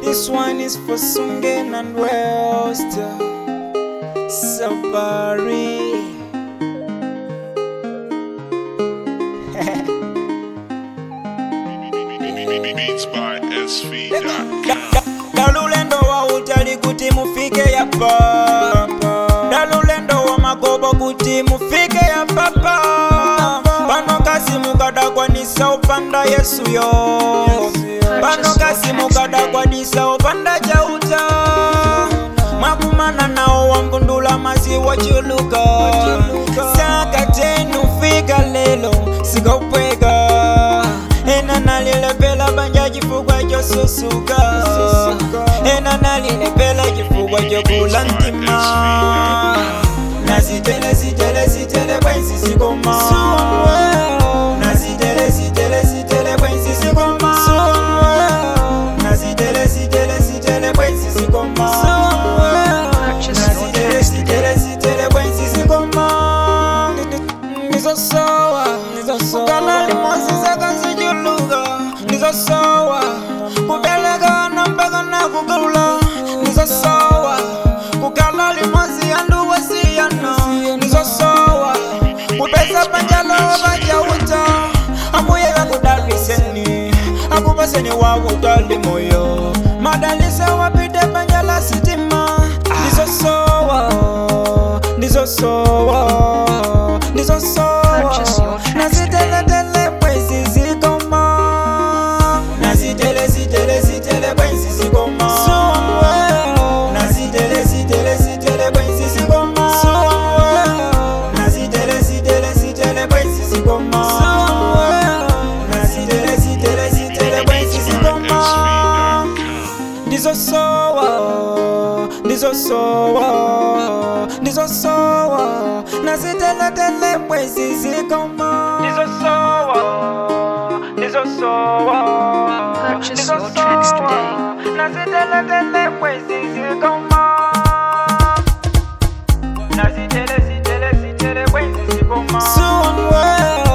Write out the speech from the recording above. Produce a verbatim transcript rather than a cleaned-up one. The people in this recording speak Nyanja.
This one is for Sungen and West Sabari. Beats by S V dot com. Dalulendo wa utali kuti mufike ya papa. Dalulendo wa magobo kuti mufike ya papa. Pano kasi mukada kwa nisa upanda Yesu yo. Pano kasi mukada kwa nisa upanda jauta. Makumana nao wangundula mazi wachuluka. Saka tenu fika lelo sikopweka. Ena nalile pela banja jifugwa jo susuka. Ena nalile pela jifugwa jo kulantima. Nazitele zitele zitele kwensi sikoma. Nazitele zitele zitele kwensi sikoma. Nazitele zitele zitele kwensi sikoma. Nazitele zitele zitele kwensi sikoma. Nizo sawa, nizo sawa. Ukala limosi saka sijuluga. Nizo sawa, kubelega na mbega na kugula. Nizo sawa, kukala limosi andu wasiyana. Nizo sawa, kupesa panjalo baja uta. Amuyega kudaliseni, akubaseni wa utali moyo. Madalisa wapide panjala sitima. Nizo sawa, nizo sawa, nizo sawa. Nazitele tele kwezi zikoma. Nazitele zitele zitele kwezi zikoma. Nazitele zitele zitele kwezi zikoma. Nazitele zitele zitele kwezi zikoma. Nazitele zitele zitele kwezi zikoma. Nizo sawa, nizo sawa, nizo sawa. Nazitele tele kwezi zikoma. Nizo sawa, nizo sawa. Purchase your tracks today. Nazitele tele kwezi zikoma. Nazitele zitele zitele kwezi zikoma.